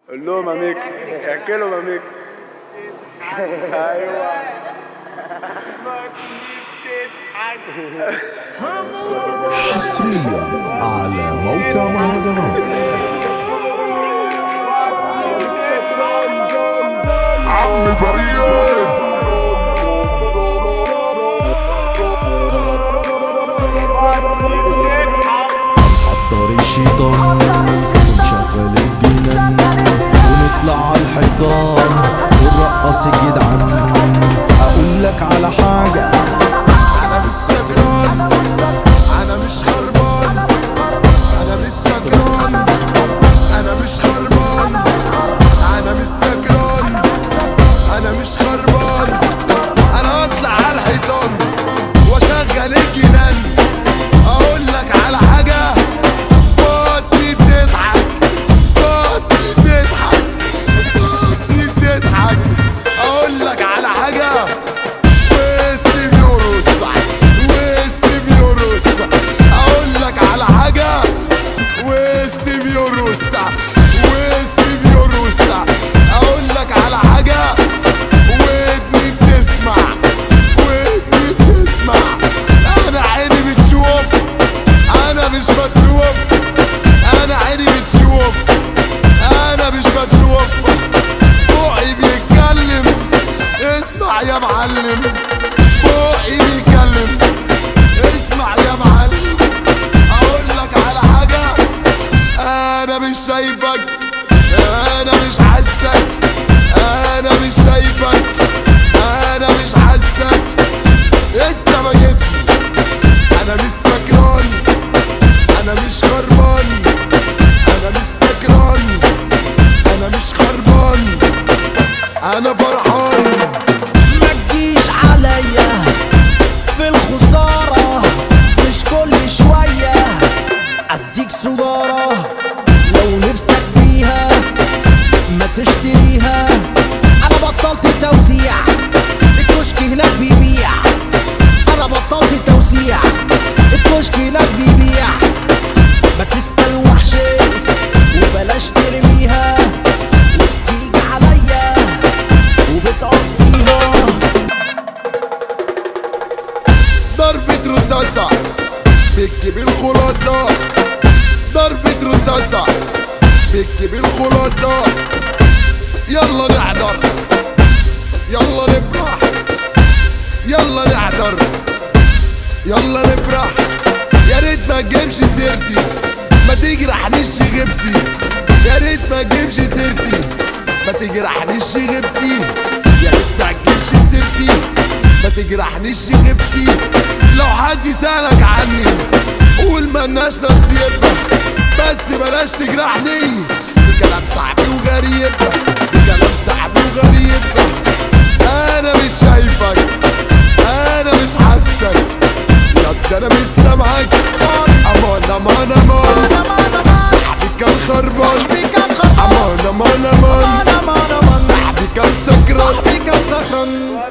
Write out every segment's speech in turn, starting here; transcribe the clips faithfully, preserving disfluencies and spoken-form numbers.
قول لهم يا ميك، احكي لهم يا ميك. ايوه حصريا على موقع مهرجانات عم فريد. حضر الشيطان ونشغل الجنان ونطلع على الحيطان ونرقص الجدعان. اقول لك على حاجة، انا مش سكران، انا مش خربان، انا مش سكران، انا مش خربان، انا مش سكران، انا مش خربان. انا اطلع على الحيطان واشغل الجنان. اقول لك على حاجة، بطني بتضحك، بطني بتضحك، بطني بتضحك. اقول لك على حاجة، وسطي بيرقص، وسطي بيرقص. اقول لك على حاجة، وسطي بيرقص، وسطي بيرقص. اقول لك على حاجة، ودني بتسمع، ودني بتسمع. انا عيني بتشوف، انا مش متلوف، انا عيني بتشوف، انا مش متلوف. بوقي بيتكلم، اسمع يا معلم. بوقي بيتكلم، اسمع يا معلم. اقول لك على حاجة، انا مش شايفك، انا مش حاسك، انا مش شايفك، انا مش حاسك. انت ما جيتش. انا مش سكران، انا مش خربان، انا مش سكران، انا مش خربان، انا فرحان. ما تجيش عليا في الخسارة، مش كل شوية اديك سجارة. لو نفسك فيها ما تشتريها. انا بطلت توزيع، الكشك هناك بيبيع. انا بطلت توزيع، الكشك هناك بيبيع. ما تستلوحش وبلاش ترميها وتيجي عليا وبتقضيها. ضربة رصاصة بكتب الخلاصة، ضربة رصاصة بكتب الخلاصة. يلا نحضر، يلا نفرح، يلا نحضر، يلا نفرح. يا ريت ما تجيبش سيرتي، ما تجرحنيش غيبتي. يا ريت ما تجيبش سيرتي، ما تجرحنيش غيبتي. يا ريت ما تجيبش سيرتي، ما تجرحنيش غيبتي. لو حد سألك عني قول مالناش نصيب، بس بلاش تجرحني بكلام صعب وغريب، بكلام صعب وغريب. انا مش شايفك، انا مش حاسك، يا انا مش سامعك. امان امان امان، صاحبي كان خربان. امان امان امان، صاحبي كان سكران، صاحبي كان سكران.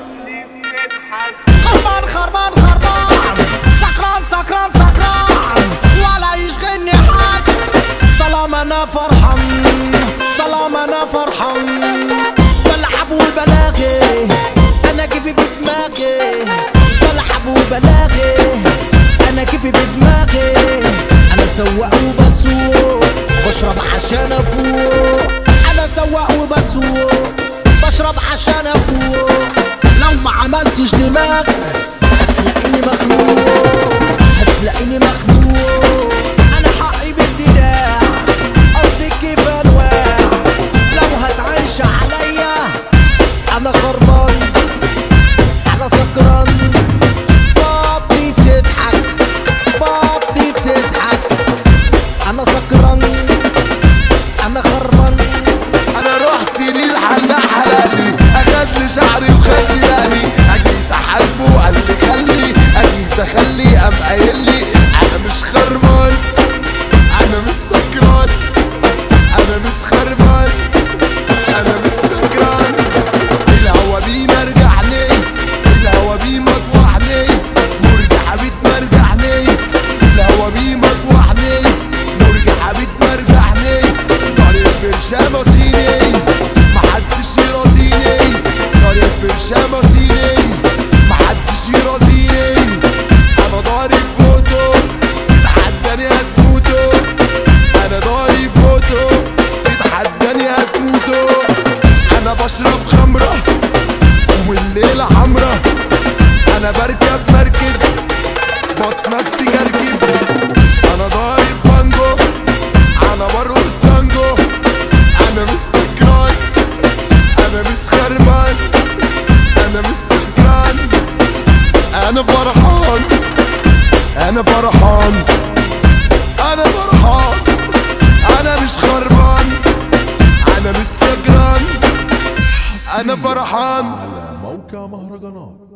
خربان خربان خربان، سكران سكران سكران، ولا يشغلني حد طالما انا فرحان، طالما انا فرحان. بلعب والبلاغي انا كيفي بدماغي، بلعب وبلاغي انا كيفي بدماغي. انا سواق وبسوق، بشرب عشان افوق. انا سواق وبسوق، بشرب عشان افوق. لو ما عملتش دماغ هتلاقيني مخنوق، هتلاقيني مخنوق. انا حقي بالدراع، قصدي كيف انواع. لو هتعيش عليا انا خربان، انا سكران. بطني بتضحك، بطني بتضحك. انا سكران، انا خربان. انا رحت للحلاق حلالي، اخد لي شعري وخد لي يعني. اجيت احاسبه قال لي خلي، اجيت اخلي قام قايل لي انا مش خربان، انا مش سكران، انا مش خربان، انا مش سكران. الهوا بيه مرجعني، الهوا بيه مطوعني، مرجع حبيت مرجعني. الهوا بيه مطوعني، مرجع حبيت مرجعني. طريق برشام صيني بشرب خمرة والليلة حمرة، انا بركب مركب بطنك تجرجب، انا ضارب بانجو انا برقص تانجو، انا مش سكران انا مش خربان انا مش سكران، انا فرحان انا فرحان انا فرحان انا مش خربان انا مش سكران انا فرحان. على موقع مهرجانات